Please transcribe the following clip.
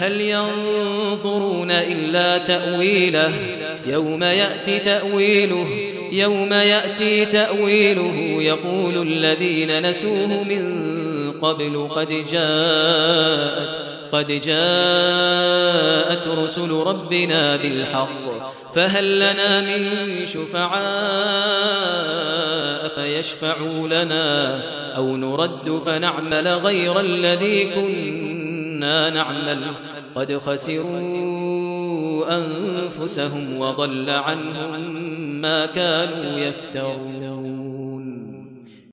هل ينظرون إلا تأويله يوم يأتي تأويله يقول الذين نسوه من قبل قد جاءت رسل ربنا بالحق فهل لنا من شفعاء فيشفعوا لنا أو نرد فنعمل غير الذي كنا نعمل قد خسروا أنفسهم وضل عنهم ما كانوا يفترون.